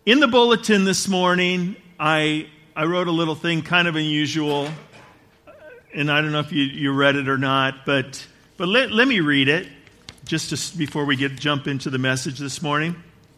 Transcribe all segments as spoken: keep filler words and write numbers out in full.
In the bulletin this morning, I I wrote a little thing kind of unusual, and I don't know if you, you read it or not, but but let, let me read it just to, before we get jump into the message this morning.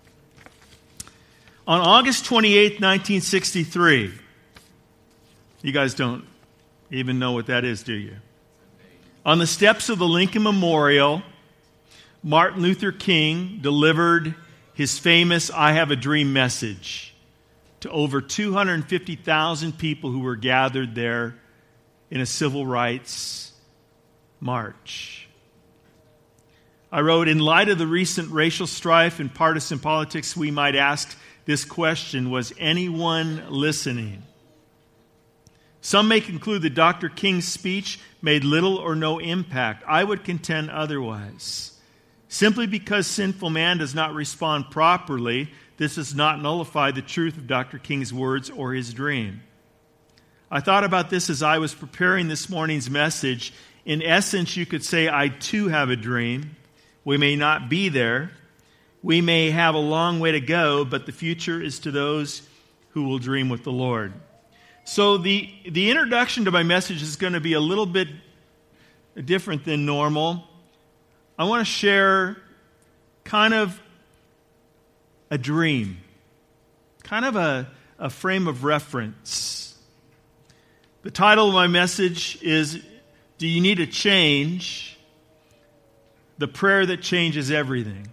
On August twenty-eighth, nineteen sixty-three, you guys don't even know what that is, do you? On the steps of the Lincoln Memorial, Martin Luther King delivered his famous I Have a Dream message to over two hundred fifty thousand people who were gathered there in a civil rights march. I wrote, in light of the recent racial strife and partisan politics, we might ask this question: was anyone listening? Some may conclude that Doctor King's speech made little or no impact. I would contend otherwise. Simply because sinful man does not respond properly, this does not nullify the truth of Doctor King's words or his dream. I thought about this as I was preparing this morning's message. In essence, you could say, I too have a dream. We may not be there. We may have a long way to go, but the future is to those who will dream with the Lord. So the, the introduction to my message is going to be a little bit different than normal. I want to share kind of a dream, kind of a, a frame of reference. The title of my message is, Do You Need a Change? The Prayer That Changes Everything.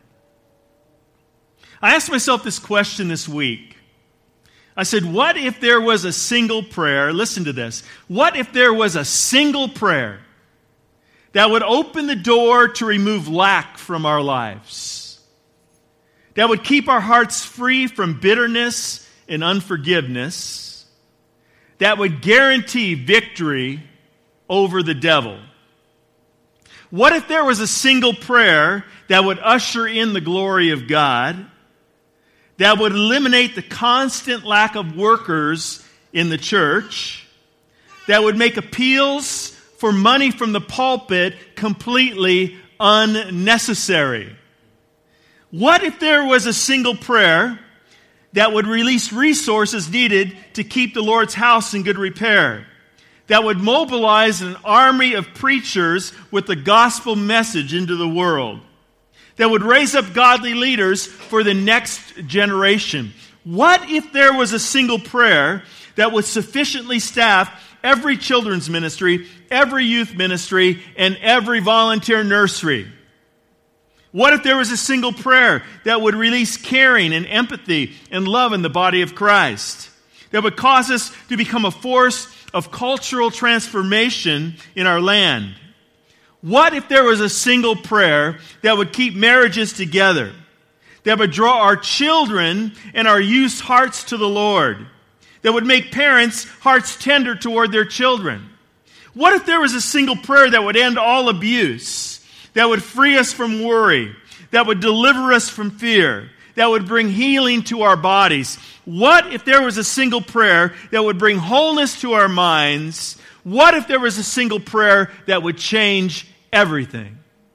I asked myself this question this week. I said, what if there was a single prayer? Listen to this. What if there was a single prayer that would open the door to remove lack from our lives, that would keep our hearts free from bitterness and unforgiveness, that would guarantee victory over the devil? What if there was a single prayer that would usher in the glory of God, that would eliminate the constant lack of workers in the church, that would make appeals for money from the pulpit completely unnecessary? What if there was a single prayer that would release resources needed to keep the Lord's house in good repair, that would mobilize an army of preachers with the gospel message into the world, that would raise up godly leaders for the next generation? What if there was a single prayer that would sufficiently staff every children's ministry, every youth ministry, and every volunteer nursery? What if there was a single prayer that would release caring and empathy and love in the body of Christ, that would cause us to become a force of cultural transformation in our land? What if there was a single prayer that would keep marriages together, that would draw our children and our youth's hearts to the Lord, that would make parents' hearts tender toward their children? What if there was a single prayer that would end all abuse, that would free us from worry, that would deliver us from fear, that would bring healing to our bodies? What if there was a single prayer that would bring wholeness to our minds? What if there was a single prayer that would change everything?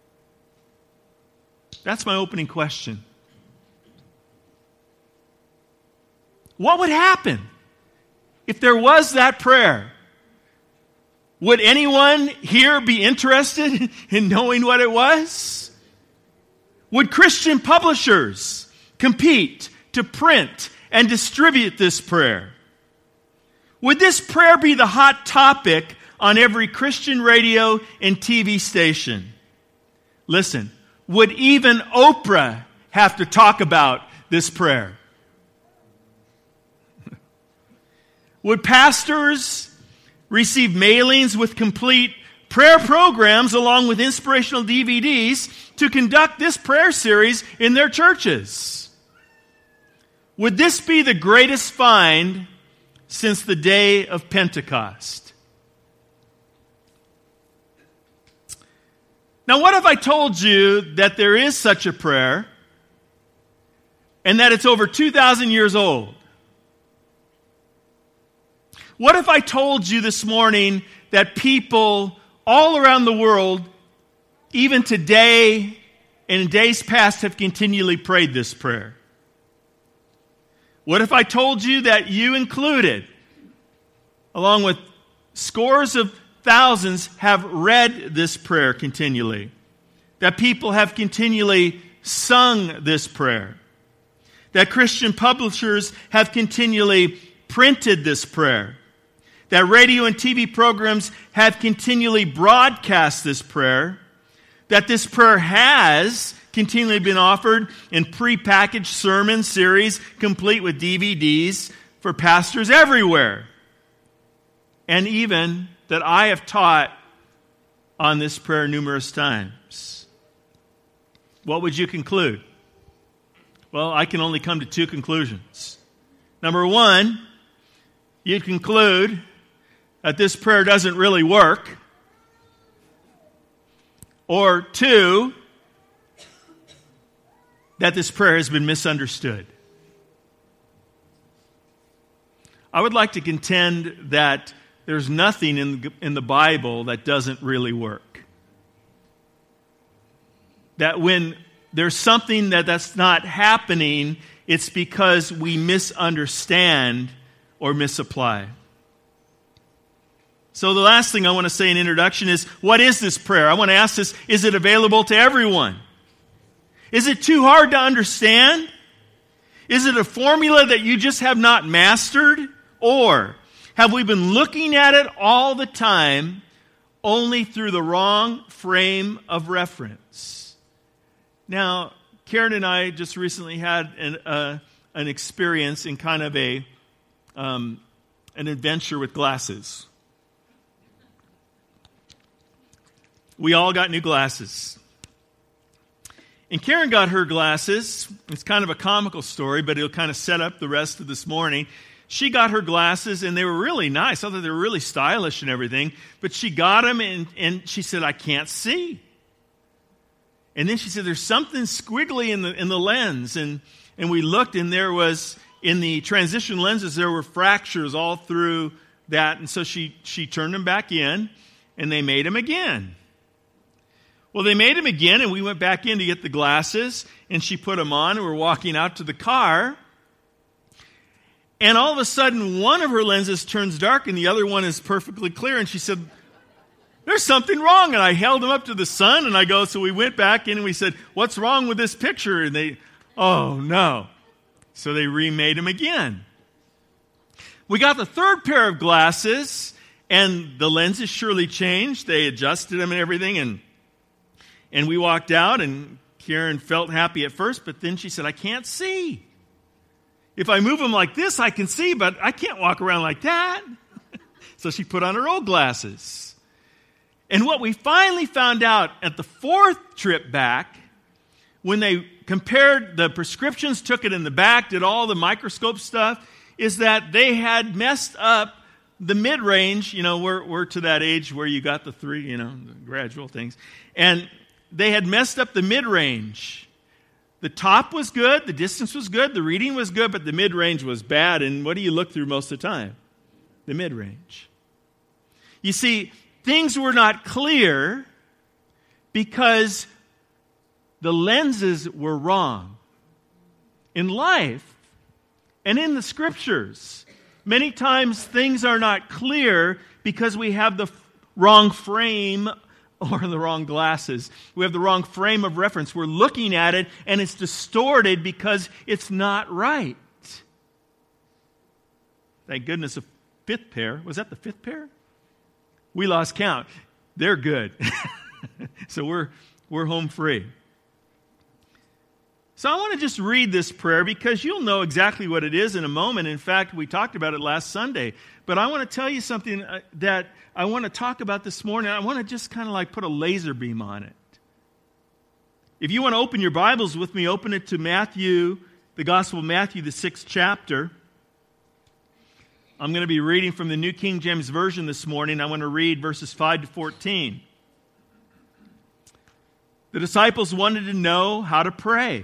That's my opening question. What would happen if there was that prayer? Would anyone here be interested in knowing what it was? Would Christian publishers compete to print and distribute this prayer? Would this prayer be the hot topic on every Christian radio and T V station? Listen, would even Oprah have to talk about this prayer? Would pastors receive mailings with complete prayer programs along with inspirational D V Ds to conduct this prayer series in their churches? Would this be the greatest find since the day of Pentecost? Now, what if I told you that there is such a prayer and that it's over two thousand years old? What if I told you this morning that people all around the world, even today and in days past, have continually prayed this prayer? What if I told you that you included, along with scores of thousands, have read this prayer continually? That people have continually sung this prayer? That Christian publishers have continually printed this prayer? That radio and T V programs have continually broadcast this prayer? That this prayer has continually been offered in prepackaged sermon series complete with D V Ds for pastors everywhere? And even that I have taught on this prayer numerous times. What would you conclude? Well, I can only come to two conclusions. Number one, you'd conclude that this prayer doesn't really work. Or two, that this prayer has been misunderstood. I would like to contend that there's nothing in the, in the Bible that doesn't really work. That when there's something that that's not happening, it's because we misunderstand or misapply. So the last thing I want to say in introduction is, what is this prayer? I want to ask this, is it available to everyone? Is it too hard to understand? Is it a formula that you just have not mastered? Or have we been looking at it all the time only through the wrong frame of reference? Now, Karen and I just recently had an, uh, an experience in kind of a um, an adventure with glasses. We all got new glasses. And Karen got her glasses. It's kind of a comical story, but it'll kind of set up the rest of this morning. She got her glasses, and they were really nice. I thought they were really stylish and everything. But she got them, and, and she said, I can't see. And then she said, there's something squiggly in the in the lens. And, and we looked, and there was, in the transition lenses, there were fractures all through that. And so she, she turned them back in, and they made them again. Well, they made them again, and we went back in to get the glasses, and she put them on, and we're walking out to the car. And all of a sudden, one of her lenses turns dark, and the other one is perfectly clear. And she said, there's something wrong. And I held them up to the sun, and I go, so we went back in, and we said, what's wrong with this picture? And they, oh, no. So they remade them again. We got the third pair of glasses, and the lenses surely changed. They adjusted them and everything, and And we walked out, and Karen felt happy at first, but then she said, I can't see. If I move them like this, I can see, but I can't walk around like that. So she put on her old glasses. And what we finally found out at the fourth trip back, when they compared the prescriptions, took it in the back, did all the microscope stuff, is that they had messed up the mid-range. You know, we're, we're to that age where you got the three, you know, the gradual things. And they had messed up the mid-range. The top was good, the distance was good, the reading was good, but the mid-range was bad. And what do you look through most of the time? The mid-range. You see, things were not clear because the lenses were wrong. In life and in the Scriptures, many times things are not clear because we have the wrong frame or the wrong glasses. We have the wrong frame of reference. We're looking at it, and it's distorted because it's not right. Thank goodness a fifth pair. Was that the fifth pair? We lost count. They're good. So we're we're home free. So I want to just read this prayer because you'll know exactly what it is in a moment. In fact, we talked about it last Sunday. But I want to tell you something that I want to talk about this morning. I want to just kind of like put a laser beam on it. If you want to open your Bibles with me, open it to Matthew, the Gospel of Matthew, the sixth chapter. I'm going to be reading from the New King James Version this morning. I want to read verses five to fourteen. The disciples wanted to know how to pray.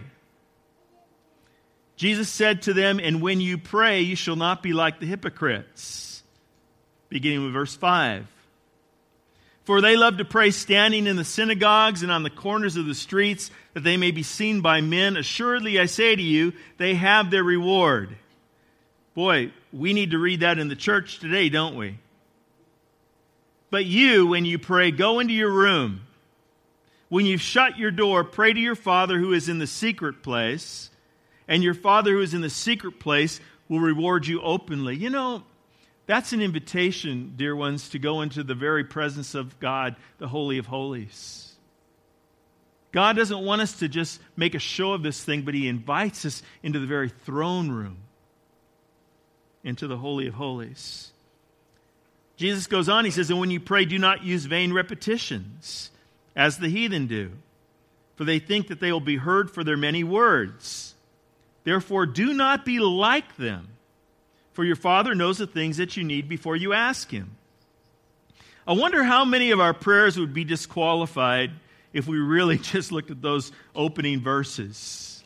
Jesus said to them, and when you pray, you shall not be like the hypocrites. Beginning with verse five. For they love to pray standing in the synagogues and on the corners of the streets, that they may be seen by men. Assuredly, I say to you, they have their reward. Boy, we need to read that in the church today, don't we? But you, when you pray, go into your room. When you've shut your door, pray to your Father who is in the secret place, and your Father who is in the secret place will reward you openly. You know, that's an invitation, dear ones, to go into the very presence of God, the Holy of Holies. God doesn't want us to just make a show of this thing, but He invites us into the very throne room, into the Holy of Holies. Jesus goes on, He says, and when you pray, do not use vain repetitions, as the heathen do, for they think that they will be heard for their many words. Therefore, do not be like them, for your Father knows the things that you need before you ask Him. I wonder how many of our prayers would be disqualified if we really just looked at those opening verses.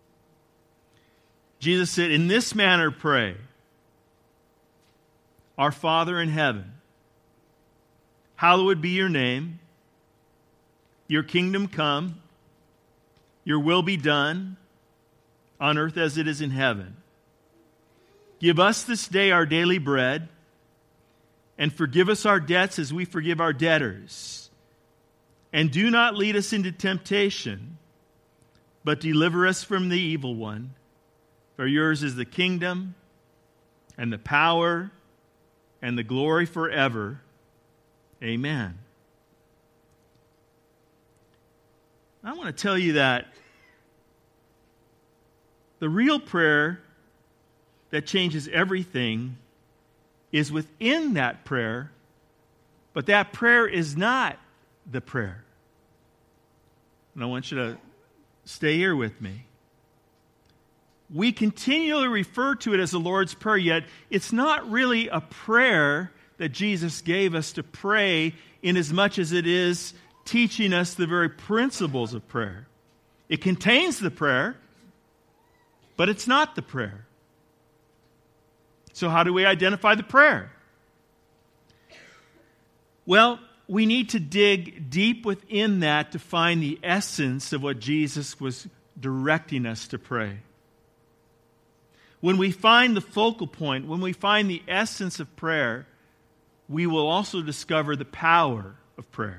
Jesus said, in this manner pray, Our Father in heaven, hallowed be your name, your kingdom come, your will be done, on earth as it is in heaven. Give us this day our daily bread, and forgive us our debts as we forgive our debtors. And do not lead us into temptation, but deliver us from the evil one. For yours is the kingdom, and the power, and the glory forever. Amen. I want to tell you that the real prayer that changes everything is within that prayer, but that prayer is not the prayer. And I want you to stay here with me. We continually refer to it as the Lord's Prayer, yet it's not really a prayer that Jesus gave us to pray in as much as it is teaching us the very principles of prayer. It contains the prayer, but it's not the prayer. So how do we identify the prayer? Well, we need to dig deep within that to find the essence of what Jesus was directing us to pray. When we find the focal point, when we find the essence of prayer, we will also discover the power of prayer.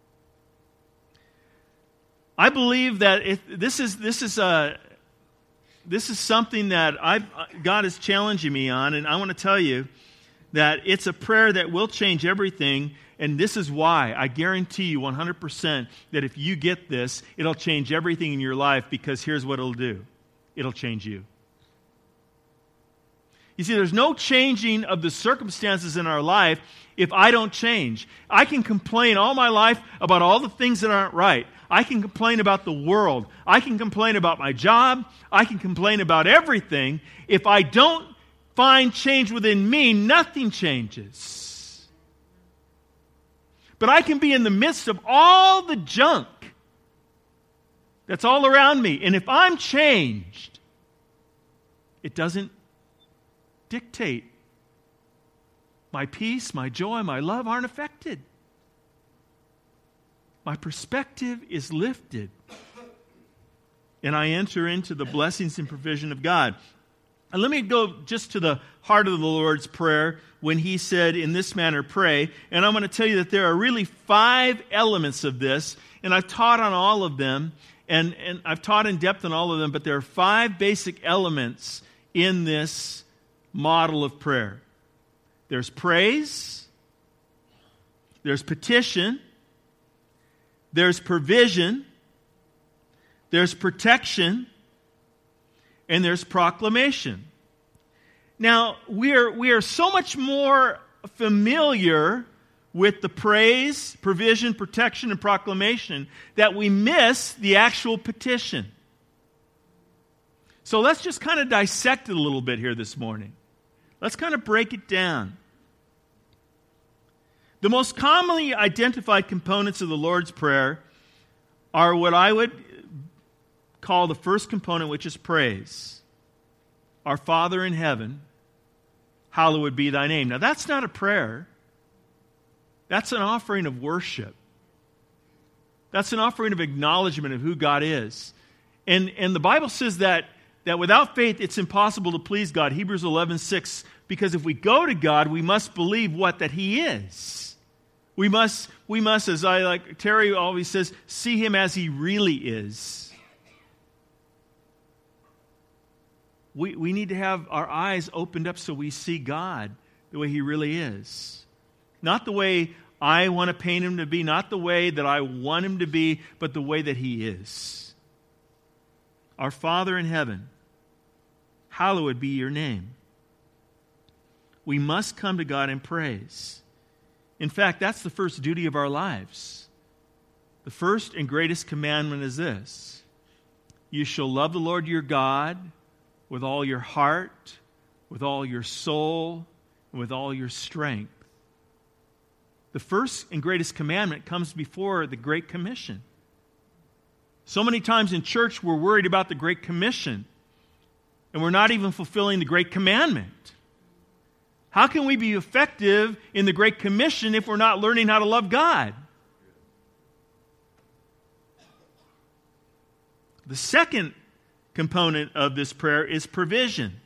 I believe that if this is this is a this is something that I've, God is challenging me on, and I want to tell you that it's a prayer that will change everything, and this is why. I guarantee you one hundred percent that if you get this, it'll change everything in your life, because here's what it'll do. It'll change you. You see, there's no changing of the circumstances in our life if I don't change. I can complain all my life about all the things that aren't right. I can complain about the world. I can complain about my job. I can complain about everything. If I don't find change within me, nothing changes. But I can be in the midst of all the junk that's all around me, and if I'm changed, it doesn't dictate. My peace, my joy, my love aren't affected. My perspective is lifted, and I enter into the blessings and provision of God. And let me go just to the heart of the Lord's Prayer when He said, in this manner pray. And I'm going to tell you that there are really five elements of this, and I've taught on all of them, and, and I've taught in depth on all of them, but there are five basic elements in this model of prayer. There's praise, there's petition, there's provision, there's protection, and there's proclamation. Now, we are, we are so much more familiar with the praise, provision, protection, and proclamation that we miss the actual petition. So let's just kind of dissect it a little bit here this morning. Let's kind of break it down. The most commonly identified components of the Lord's Prayer are what I would call the first component, which is praise. Our Father in heaven, hallowed be thy name. Now, that's not a prayer. That's an offering of worship. That's an offering of acknowledgement of who God is. And, and the Bible says that that without faith it's impossible to please God. Hebrews eleven six, because if we go to God, we must believe what? That He is. We must, we must, as I like, Terry always says, see Him as He really is. We, we need to have our eyes opened up so we see God the way He really is. Not the way I want to paint Him to be, not the way that I want Him to be, but the way that He is. Our Father in heaven, hallowed be your name. We must come to God in praise. In fact, that's the first duty of our lives. The first and greatest commandment is this: you shall love the Lord your God with all your heart, with all your soul, and with all your strength. The first and greatest commandment comes before the Great Commission. So many times in church we're worried about the Great Commission, and we're not even fulfilling the Great Commandment. How can we be effective in the Great Commission if we're not learning how to love God? The second component of this prayer is provision.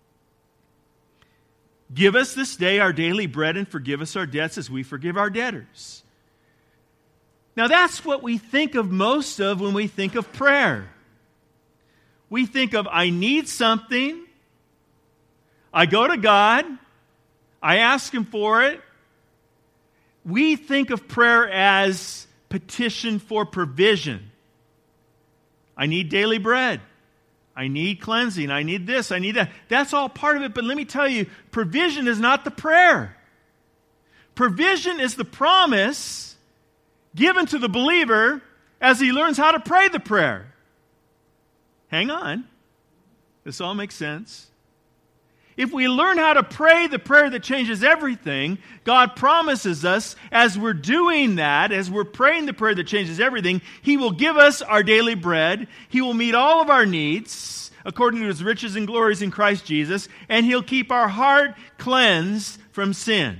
Give us this day our daily bread and forgive us our debts as we forgive our debtors. Now that's what we think of most of when we think of prayer. We think of, I need something, I go to God, I ask Him for it. We think of prayer as petition for provision. I need daily bread. I need cleansing. I need this. I need that. That's all part of it. But let me tell you, provision is not the prayer. Provision is the promise given to the believer as he learns how to pray the prayer. Hang on. This all makes sense. If we learn how to pray the prayer that changes everything, God promises us as we're doing that, as we're praying the prayer that changes everything, He will give us our daily bread. He will meet all of our needs according to His riches and glories in Christ Jesus, and He'll keep our heart cleansed from sin.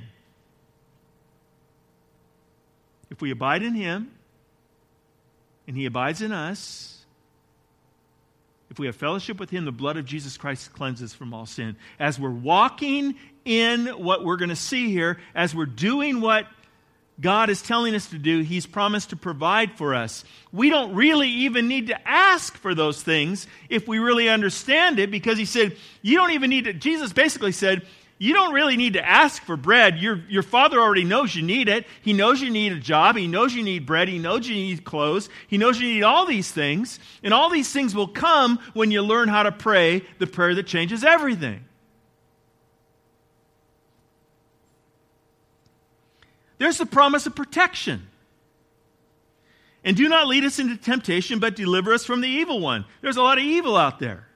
If we abide in Him, and He abides in us, if we have fellowship with Him, the blood of Jesus Christ cleanses from all sin. As we're walking in what we're going to see here, as we're doing what God is telling us to do, He's promised to provide for us. We don't really even need to ask for those things if we really understand it, because He said, you don't even need to, Jesus basically said, you don't really need to ask for bread. Your, your Father already knows you need it. He knows you need a job. He knows you need bread. He knows you need clothes. He knows you need all these things. And all these things will come when you learn how to pray the prayer that changes everything. There's the promise of protection. And do not lead us into temptation, but deliver us from the evil one. There's a lot of evil out there.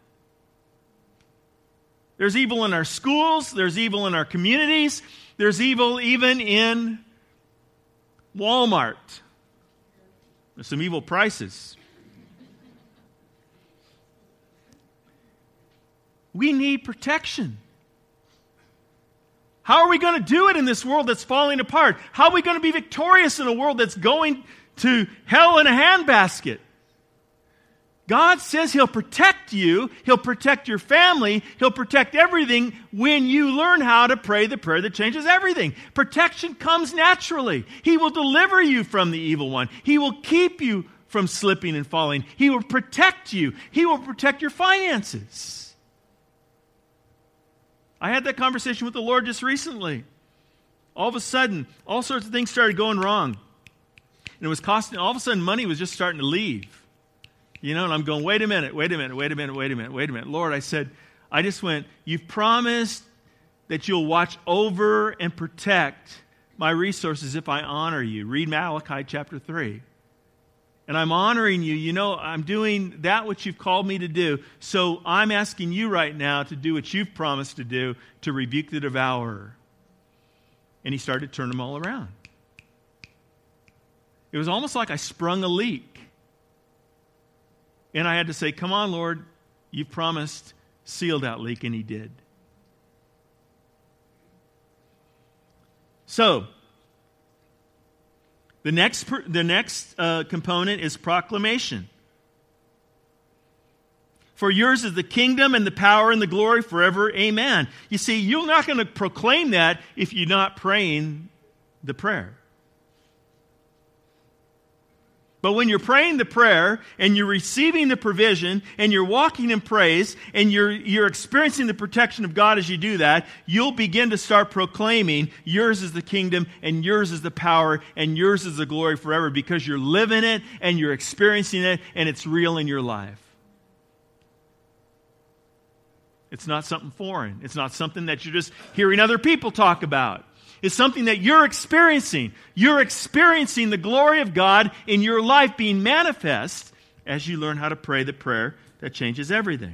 There's evil in our schools. There's evil in our communities. There's evil even in Walmart. There's some evil prices. We need protection. How are we going to do it in this world that's falling apart? How are we going to be victorious in a world that's going to hell in a handbasket? God says He'll protect you, He'll protect your family, He'll protect everything when you learn how to pray the prayer that changes everything. Protection comes naturally. He will deliver you from the evil one. He will keep you from slipping and falling. He will protect you. He will protect your finances. I had that conversation with the Lord just recently. All of a sudden, all sorts of things started going wrong. And it was costing, all of a sudden money was just starting to leave. You know, and I'm going, wait a minute, wait a minute, wait a minute, wait a minute, wait a minute. Lord, I said, I just went, you've promised that you'll watch over and protect my resources if I honor you. Read Malachi chapter three. And I'm honoring you. You know, I'm doing that which you've called me to do. So I'm asking you right now to do what you've promised to do, to rebuke the devourer. And He started to turn them all around. It was almost like I sprung a leak. And I had to say, come on, Lord, you promised, seal that leak, and He did. So, the next, the next uh, component is proclamation. For yours is the kingdom and the power and the glory forever. Amen. You see, you're not going to proclaim that if you're not praying the prayer. But when you're praying the prayer and you're receiving the provision and you're walking in praise and you're, you're experiencing the protection of God as you do that, you'll begin to start proclaiming yours is the kingdom and yours is the power and yours is the glory forever, because you're living it and you're experiencing it and it's real in your life. It's not something foreign. It's not something that you're just hearing other people talk about. It's something that you're experiencing. You're experiencing the glory of God in your life being manifest as you learn how to pray the prayer that changes everything.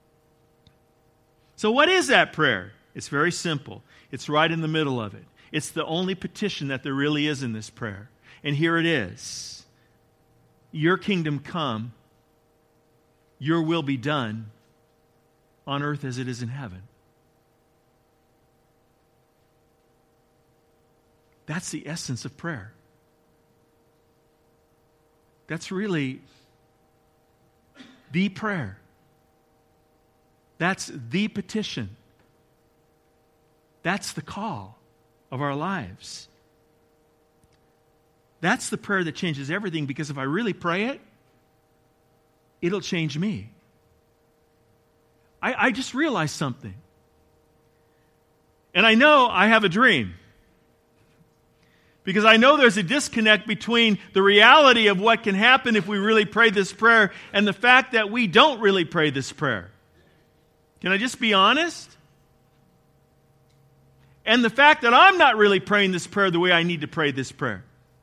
So what is that prayer? It's very simple. It's right in the middle of it. It's the only petition that there really is in this prayer. And here it is. Your kingdom come, your will be done on earth as it is in heaven. That's the essence of prayer. That's really the prayer. That's the petition. That's the call of our lives. That's the prayer that changes everything, because if I really pray it, it'll change me. I, I just realized something. And I know I have a dream. Because I know there's a disconnect between the reality of what can happen if we really pray this prayer and the fact that we don't really pray this prayer. Can I just be honest? And the fact that I'm not really praying this prayer the way I need to pray this prayer.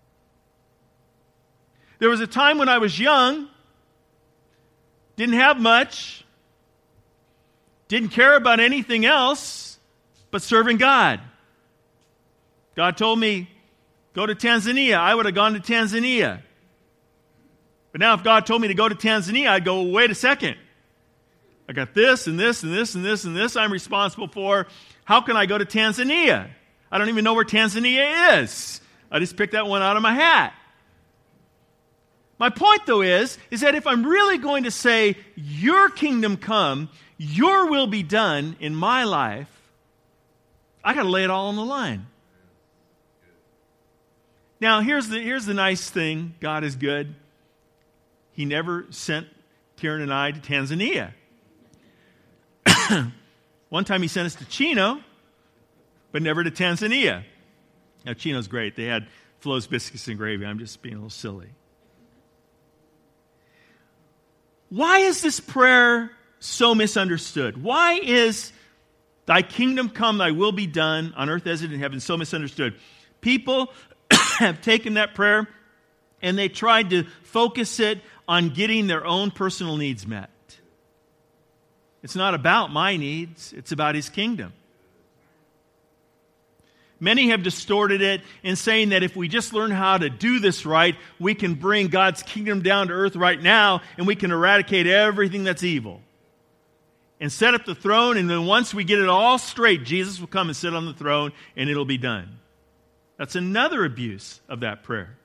There was a time when I was young, didn't have much, didn't care about anything else but serving God. God told me, go to Tanzania. I would have gone to Tanzania. But now if God told me to go to Tanzania, I'd go, wait a second. I got this and this and this and this and this I'm responsible for. How can I go to Tanzania? I don't even know where Tanzania is. I just picked that one out of my hat. My point, though, is, is that if I'm really going to say, your kingdom come, your will be done in my life, I got to lay it all on the line. Now, here's the, here's the nice thing. God is good. He never sent Karen and I to Tanzania. One time he sent us to Chino, but never to Tanzania. Now, Chino's great. They had Flo's biscuits and gravy. I'm just being a little silly. Why is this prayer so misunderstood? Why is thy kingdom come, thy will be done on earth as it is in heaven so misunderstood? People have taken that prayer and they tried to focus it on getting their own personal needs met. It's not about my needs, it's about His kingdom. Many have distorted it in saying that if we just learn how to do this right, we can bring God's kingdom down to earth right now and we can eradicate everything that's evil. And set up the throne, and then once we get it all straight, Jesus will come and sit on the throne and it'll be done. That's another abuse of that prayer.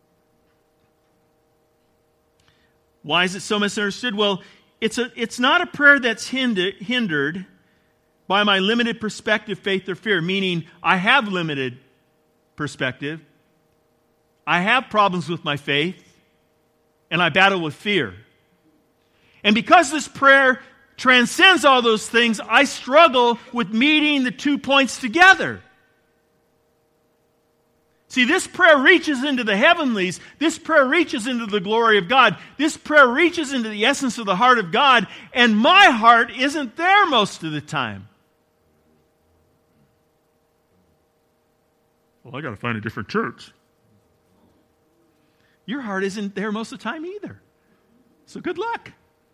Why is it so misunderstood? Well, it's a it's not a prayer that's hinder, hindered by my limited perspective, faith, or fear, meaning I have limited perspective, I have problems with my faith, and I battle with fear. And because this prayer transcends all those things, I struggle with meeting the two points together. See, this prayer reaches into the heavenlies. This prayer reaches into the glory of God. This prayer reaches into the essence of the heart of God, and my heart isn't there most of the time. Well, I got to find a different church. Your heart isn't there most of the time either. So good luck.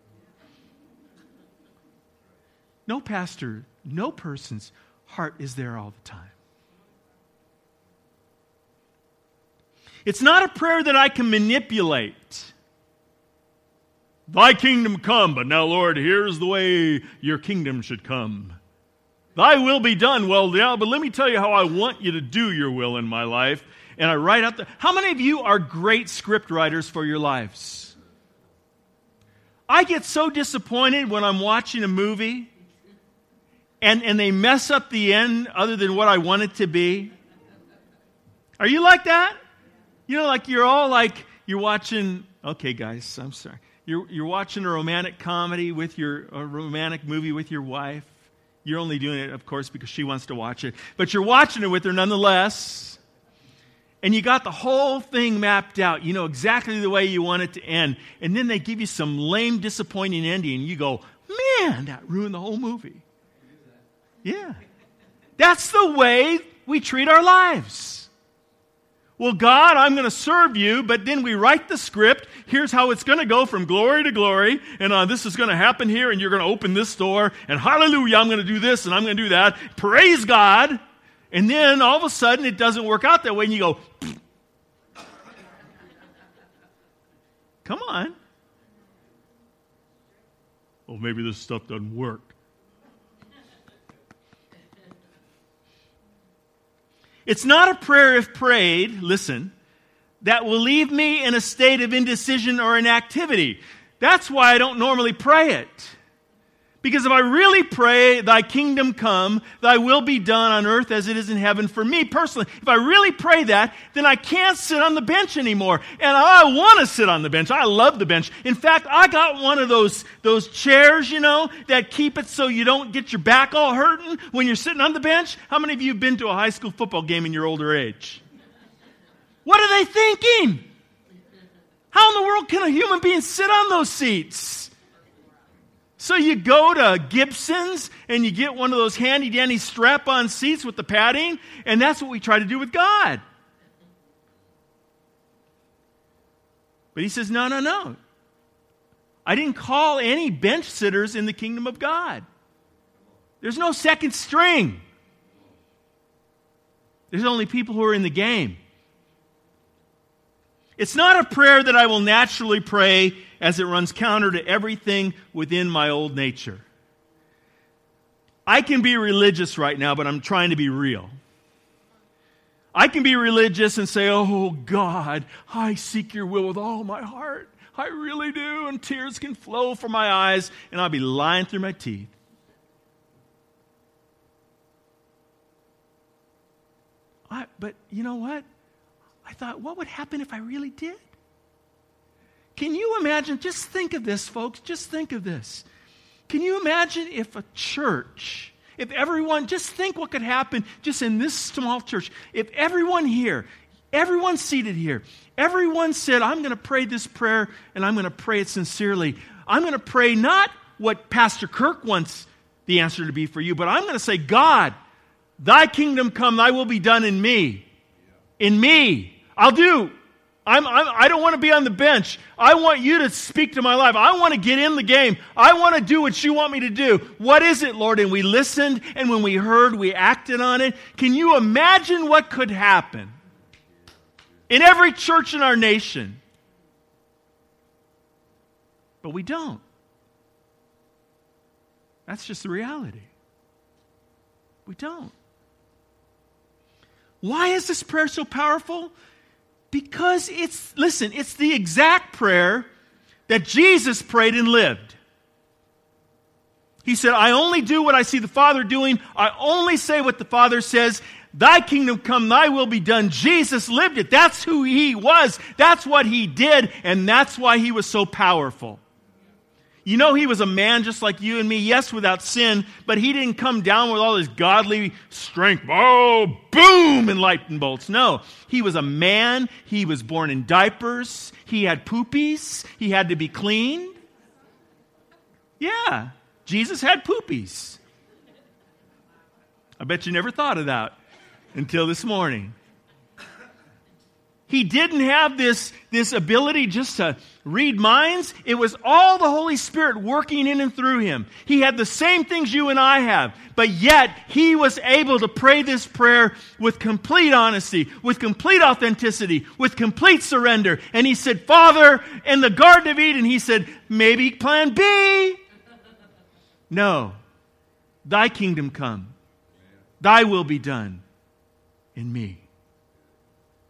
No pastor, no person's heart is there all the time. It's not a prayer that I can manipulate. Thy kingdom come, but now, Lord, here's the way your kingdom should come. Thy will be done. Well, yeah, but let me tell you how I want you to do your will in my life. And I write out the... How many of you are great script writers for your lives? I get so disappointed when I'm watching a movie and, and they mess up the end other than what I want it to be. Are you like that? You know, like you're all like, you're watching, okay guys, I'm sorry. You're, you're watching a romantic comedy with your, a romantic movie with your wife. You're only doing it, of course, because she wants to watch it. But you're watching it with her nonetheless. And you got the whole thing mapped out. You know exactly the way you want it to end. And then they give you some lame, disappointing ending. And you go, man, that ruined the whole movie. Yeah. That's the way we treat our lives. Well, God, I'm going to serve you, but then we write the script. Here's how it's going to go from glory to glory. And uh, this is going to happen here, and you're going to open this door. And hallelujah, I'm going to do this, and I'm going to do that. Praise God. And then all of a sudden it doesn't work out that way and you go, come on. Well, maybe this stuff doesn't work. It's not a prayer if prayed, listen, that will leave me in a state of indecision or inactivity. That's why I don't normally pray it. Because if I really pray, thy kingdom come, thy will be done on earth as it is in heaven, for me personally, if I really pray that, then I can't sit on the bench anymore. And I want to sit on the bench. I love the bench. In fact, I got one of those, those chairs, you know, that keep it so you don't get your back all hurting when you're sitting on the bench. How many of you have been to a high school football game in your older age? What are they thinking? How in the world can a human being sit on those seats? So you go to Gibson's and you get one of those handy-dandy strap-on seats with the padding, and that's what we try to do with God. But he says, no, no, no. I didn't call any bench sitters in the kingdom of God. There's no second string. There's only people who are in the game. It's not a prayer that I will naturally pray as it runs counter to everything within my old nature. I can be religious right now, but I'm trying to be real. I can be religious and say, oh God, I seek your will with all my heart. I really do. And tears can flow from my eyes, and I'll be lying through my teeth. I, but you know what? I thought, what would happen if I really did? Can you imagine? Just think of this, folks. Just think of this. Can you imagine if a church, if everyone, just think what could happen just in this small church. If everyone here, everyone seated here, everyone said, I'm going to pray this prayer and I'm going to pray it sincerely. I'm going to pray not what Pastor Kirk wants the answer to be for you, but I'm going to say, God, thy kingdom come, thy will be done in me. In me. I'll do. I'm, I'm, I don't want to be on the bench. I want you to speak to my life. I want to get in the game. I want to do what you want me to do. What is it, Lord? And we listened, and when we heard, we acted on it. Can you imagine what could happen in every church in our nation? But we don't. That's just the reality. We don't. Why is this prayer so powerful? Because it's, listen, it's the exact prayer that Jesus prayed and lived. He said, I only do what I see the Father doing. I only say what the Father says. Thy kingdom come, thy will be done. Jesus lived it. That's who he was. That's what he did. And that's why he was so powerful. You know, he was a man just like you and me, yes, without sin, but he didn't come down with all his godly strength. Oh, boom, and lightning bolts. No, he was a man. He was born in diapers. He had poopies. He had to be cleaned. Yeah, Jesus had poopies. I bet you never thought of that until this morning. He didn't have this, this ability just to read minds. It was all the Holy Spirit working in and through him. He had the same things you and I have, but yet he was able to pray this prayer with complete honesty, with complete authenticity, with complete surrender. And he said, Father, in the Garden of Eden, he said, maybe plan B. No, thy kingdom come. Thy will be done in me.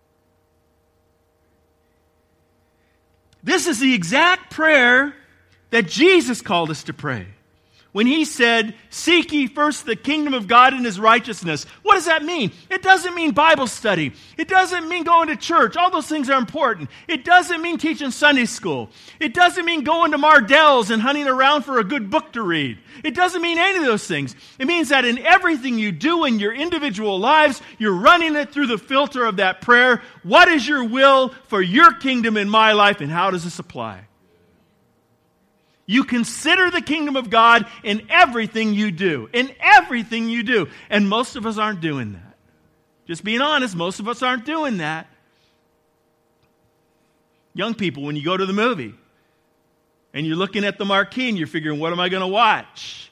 This is the exact prayer that Jesus called us to pray. When he said, seek ye first the kingdom of God and his righteousness. What does that mean? It doesn't mean Bible study. It doesn't mean going to church. All those things are important. It doesn't mean teaching Sunday school. It doesn't mean going to Mardel's and hunting around for a good book to read. It doesn't mean any of those things. It means that in everything you do in your individual lives, you're running it through the filter of that prayer. What is your will for your kingdom in my life, and how does this apply? You consider the kingdom of God in everything you do. In everything you do. And most of us aren't doing that. Just being honest, most of us aren't doing that. Young people, when you go to the movie and you're looking at the marquee and you're figuring, what am I going to watch?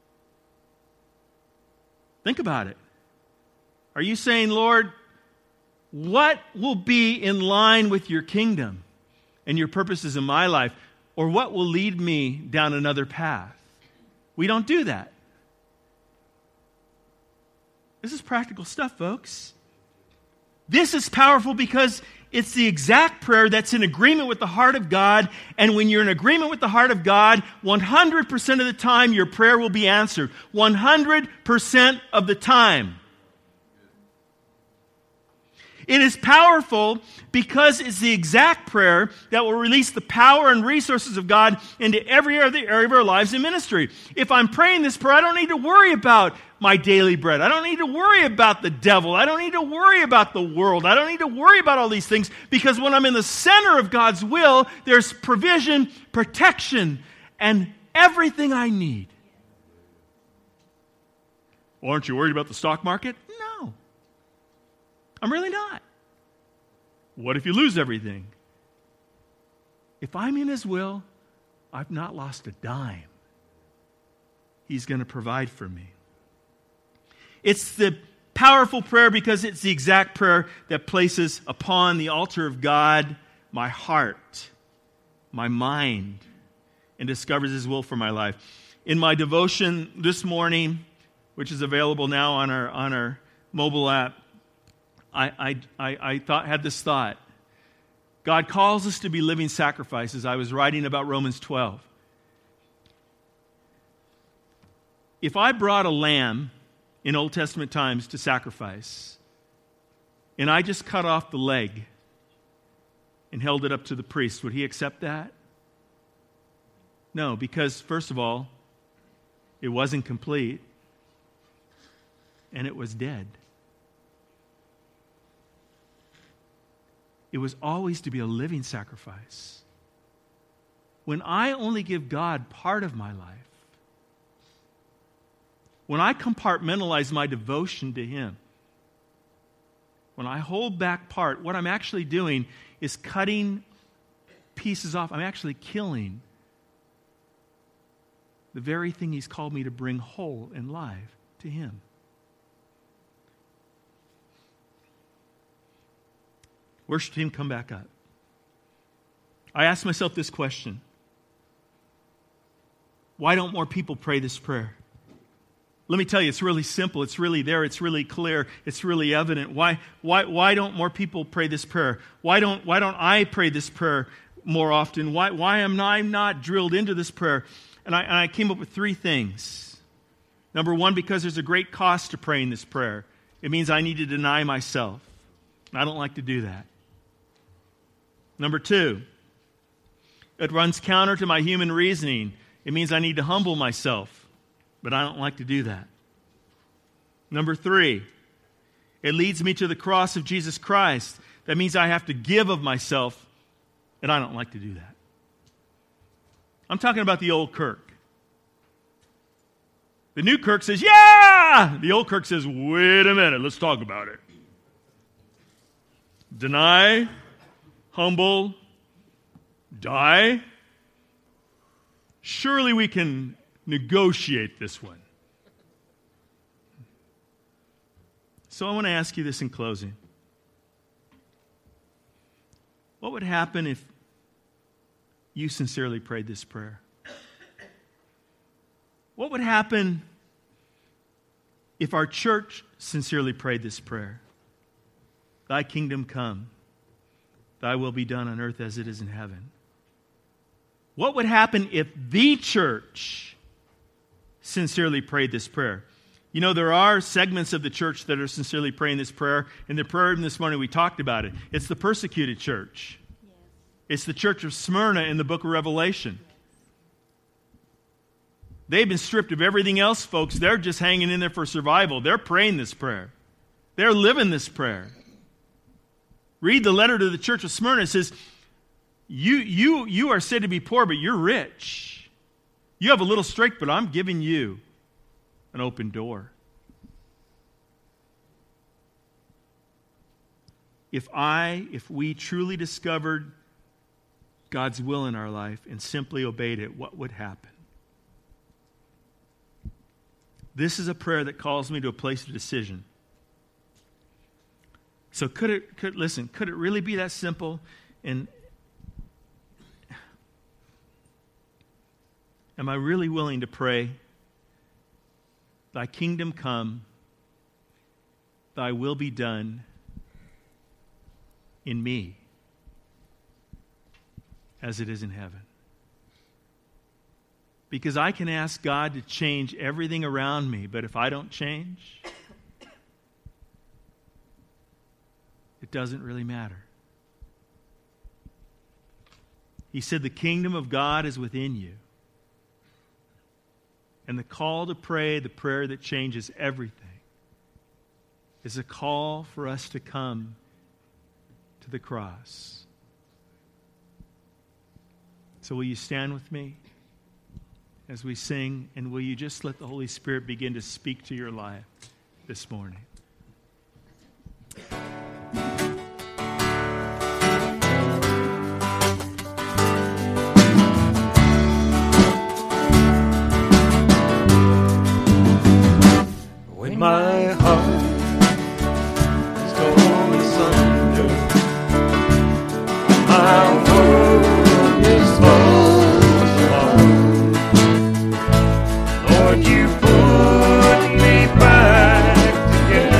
Think about it. Are you saying, Lord, what will be in line with your kingdom and your purposes in my life? Or what will lead me down another path? We don't do that. This is practical stuff, folks. This is powerful because it's the exact prayer that's in agreement with the heart of God. And when you're in agreement with the heart of God, one hundred percent of the time your prayer will be answered. one hundred percent of the time. It is powerful because it's the exact prayer that will release the power and resources of God into every other area of our lives and ministry. If I'm praying this prayer, I don't need to worry about my daily bread. I don't need to worry about the devil. I don't need to worry about the world. I don't need to worry about all these things, because when I'm in the center of God's will, there's provision, protection, and everything I need. Well, aren't you worried about the stock market? No. I'm really not. What if you lose everything? If I'm in his will, I've not lost a dime. He's going to provide for me. It's the powerful prayer because it's the exact prayer that places upon the altar of God my heart, my mind, and discovers his will for my life. In my devotion this morning, which is available now on our on our mobile app, I, I, I thought, had this thought. God calls us to be living sacrifices. I was writing about Romans twelve. If I brought a lamb in Old Testament times to sacrifice, and I just cut off the leg and held it up to the priest, would he accept that? No, because first of all, it wasn't complete, and it was dead. It was always to be a living sacrifice. When I only give God part of my life, when I compartmentalize my devotion to him, when I hold back part, what I'm actually doing is cutting pieces off. I'm actually killing the very thing he's called me to bring whole and live to him. Worship team, come back up. I asked myself this question. Why don't more people pray this prayer? Let me tell you, it's really simple. It's really there. It's really clear. It's really evident. Why, why, why don't more people pray this prayer? Why don't, why don't I pray this prayer more often? Why, why am I not drilled into this prayer? And I, and I came up with three things. Number one, because there's a great cost to praying this prayer. It means I need to deny myself. I don't like to do that. Number two, it runs counter to my human reasoning. It means I need to humble myself, but I don't like to do that. Number three, it leads me to the cross of Jesus Christ. That means I have to give of myself, and I don't like to do that. I'm talking about the old Kirk. The new Kirk says, yeah! The old Kirk says, wait a minute, let's talk about it. Deny, humble, die. Surely we can negotiate this one. So I want to ask you this in closing. What would happen if you sincerely prayed this prayer? What would happen if our church sincerely prayed this prayer? Thy kingdom come, thy will be done on earth as it is in heaven. What would happen if the church sincerely prayed this prayer? You know, there are segments of the church that are sincerely praying this prayer. In the prayer this morning, we talked about it. It's the persecuted church. Yes. It's the church of Smyrna in the book of Revelation. Yes. They've been stripped of everything else, folks. They're just hanging in there for survival. They're praying this prayer. They're living this prayer. Read the letter to the church of Smyrna. It says, you, you, you are said to be poor, but you're rich. You have a little strength, but I'm giving you an open door. If I, if we truly discovered God's will in our life and simply obeyed it, what would happen? This is a prayer that calls me to a place of decision. So could it, could, listen, could it really be that simple? And am I really willing to pray, Thy kingdom come, Thy will be done in me as it is in heaven? Because I can ask God to change everything around me, but if I don't change, it doesn't really matter. He said the kingdom of God is within you. And the call to pray, the prayer that changes everything, is a call for us to come to the cross. So will you stand with me as we sing, and will you just let the Holy Spirit begin to speak to your life this morning? When my heart is torn asunder, my world is falling apart, Lord, you put me back together.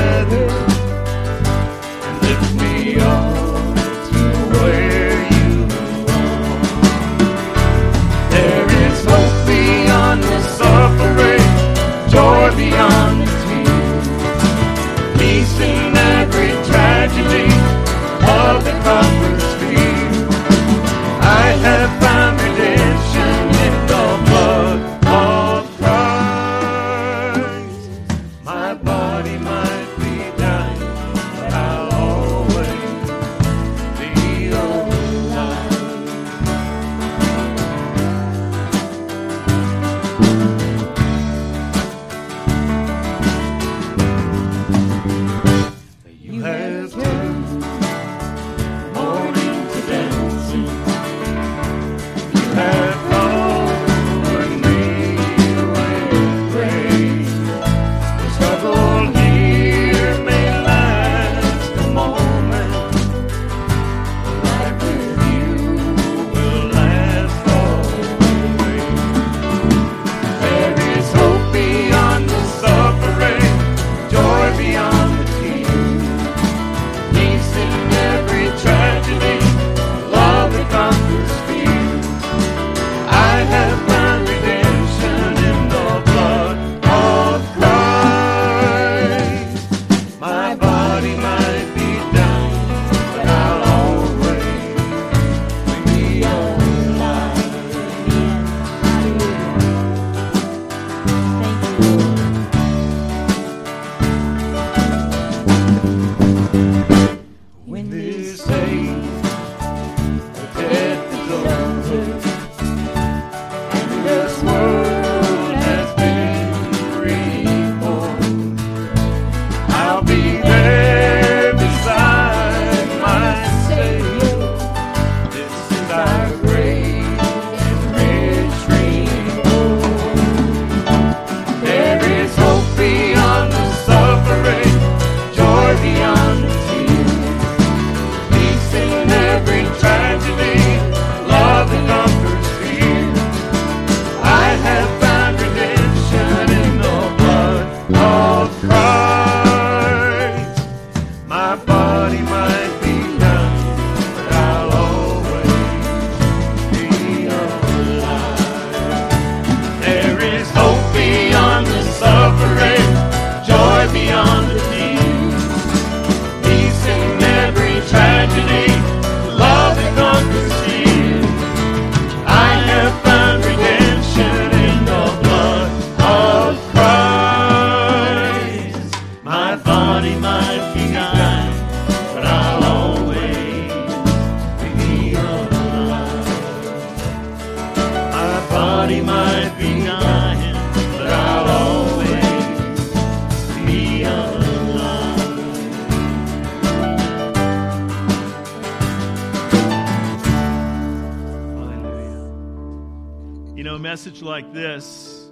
message like this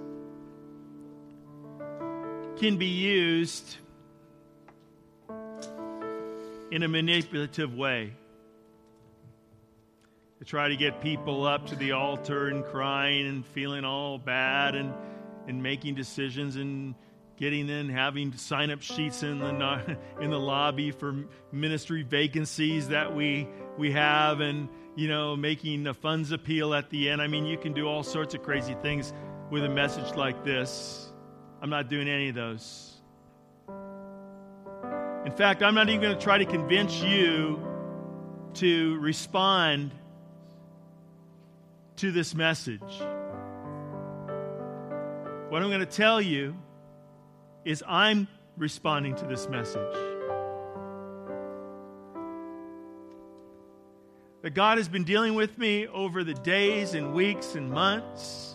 can be used in a manipulative way to try to get people up to the altar and crying and feeling all bad and, and making decisions and getting in, having to sign up sheets in the in the lobby for ministry vacancies that we we have, and you know, making a funds appeal at the end. I mean, you can do all sorts of crazy things with a message like this. I'm not doing any of those. In fact, I'm not even going to try to convince you to respond to this message. What I'm going to tell you is I'm responding to this message. That God has been dealing with me over the days and weeks and months.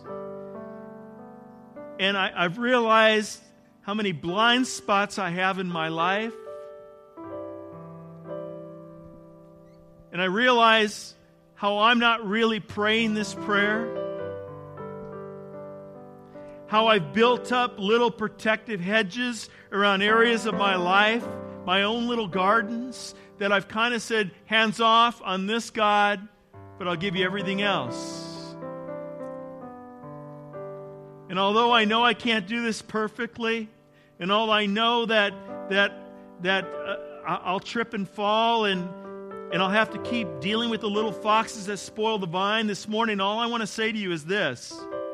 And I, I've realized how many blind spots I have in my life. And I realize how I'm not really praying this prayer. How I've built up little protective hedges around areas of my life, my own little gardens, that I've kind of said, hands off on this, God, but I'll give you everything else. And although I know I can't do this perfectly, and all I know that that that uh, I'll trip and fall, and and I'll have to keep dealing with the little foxes that spoil the vine, this morning, all I want to say to you is this,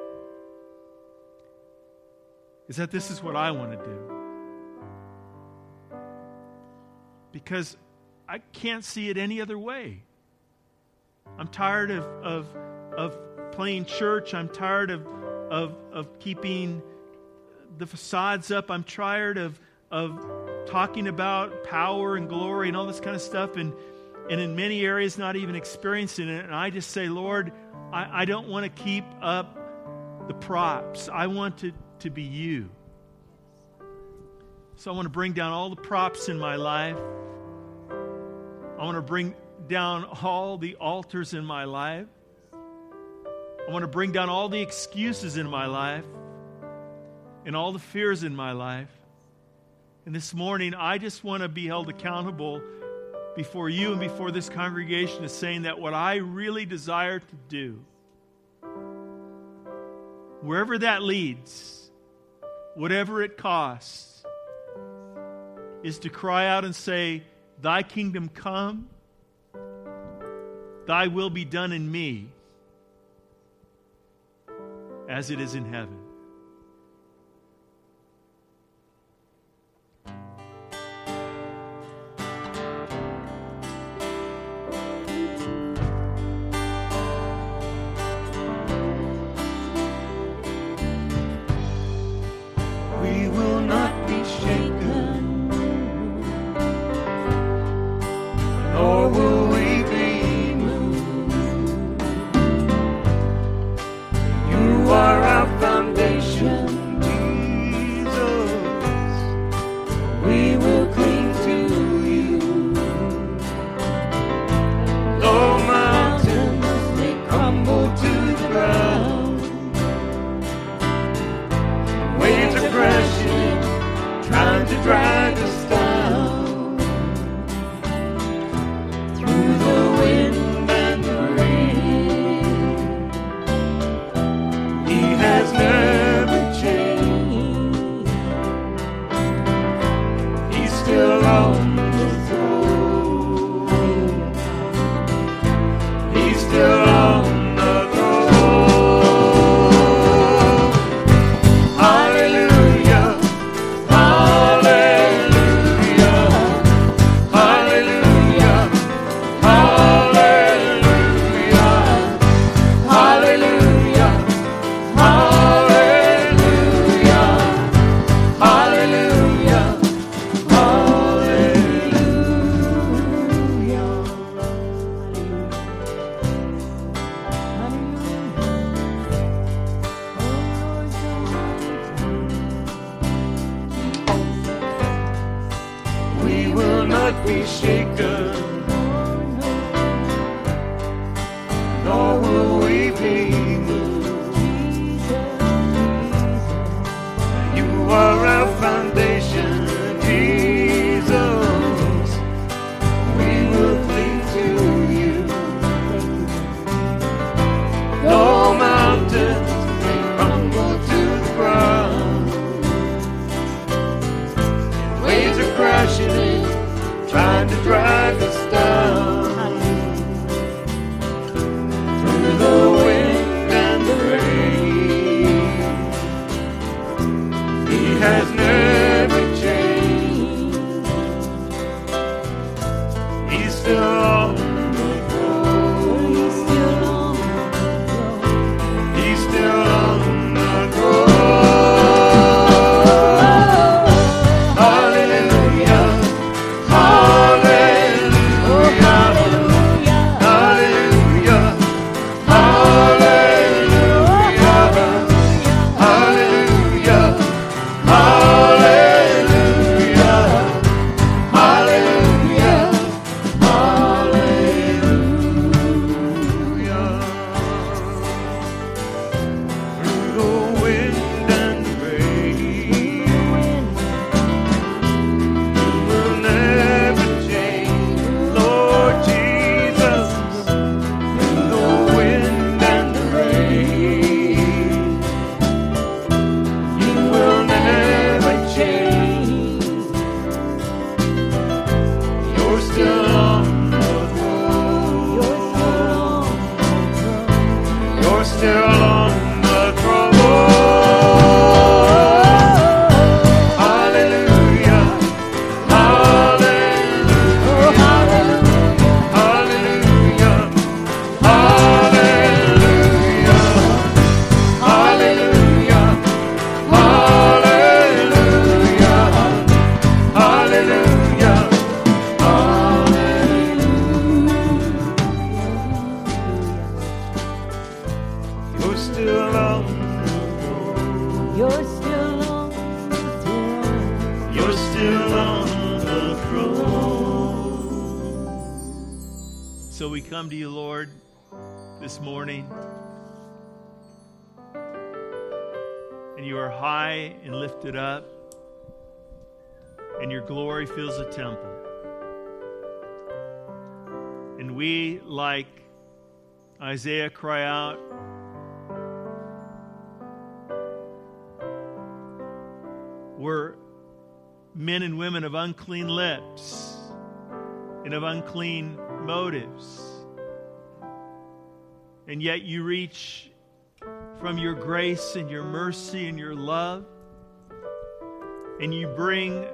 is that this is what I want to do. Because I can't see it any other way. I'm tired of of, of playing church. I'm tired of, of, of keeping the facades up. I'm tired of, of talking about power and glory and all this kind of stuff, and, and in many areas not even experiencing it. And I just say, Lord, I, I don't want to keep up the props. I want to, to be you. So I want to bring down all the props in my life. I want to bring down all the altars in my life. I want to bring down all the excuses in my life and all the fears in my life. And this morning, I just want to be held accountable before you and before this congregation, is saying that what I really desire to do, wherever that leads, whatever it costs, is to cry out and say, Thy kingdom come, Thy will be done in me as it is in heaven. We will not be shaken, nor will we be moved. You are our foundation, Jesus. We will cling to you. Though mountains may crumble to the ground, waves are crashing, trying to drag us down. Through the wind and the rain, He has never changed. He's still on the throne. He's still on the throne. Hallelujah, hallelujah, hallelujah, hallelujah, hallelujah, hallelujah, hallelujah, hallelujah. We will not be shaken, nor will we be moved. has never changed. He's still on the throne. He's still on the throne. He's still on the throne. So we come to you, Lord, this morning, and you are high and lifted up, and your glory fills the temple. And we, like Isaiah, cry out, we're men and women of unclean lips and of unclean motives. And yet you reach from your grace and your mercy and your love, and you bring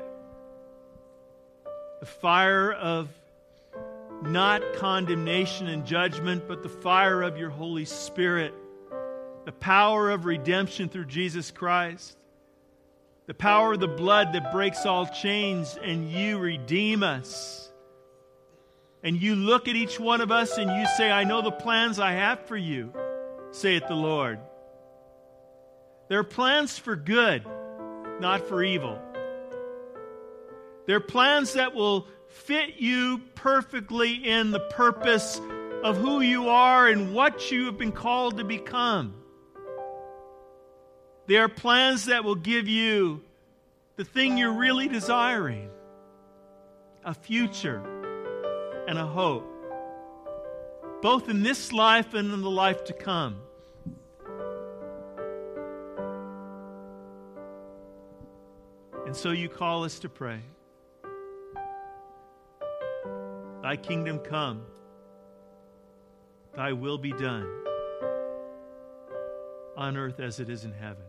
the fire of not condemnation and judgment, but the fire of your Holy Spirit, the power of redemption through Jesus Christ, the power of the blood that breaks all chains, and you redeem us. And you look at each one of us and you say, I know the plans I have for you, saith the Lord. They're plans for good, not for evil. They're plans that will fit you perfectly in the purpose of who you are and what you have been called to become. They are plans that will give you the thing you're really desiring, a future and a hope, both in this life and in the life to come. And so you call us to pray. Thy kingdom come, thy will be done, on earth as it is in heaven.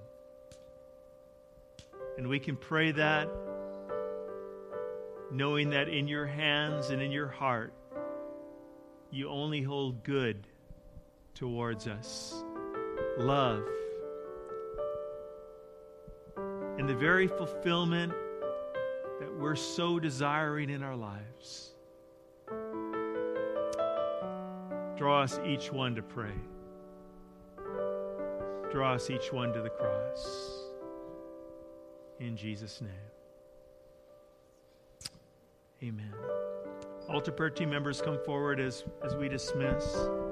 And we can pray that knowing that in your hands and in your heart, you only hold good towards us. Love. And the very fulfillment that we're so desiring in our lives. Draw us each one to pray. Draw us each one to the cross. In Jesus' name. Amen. Altar prayer team members, come forward as, as we dismiss.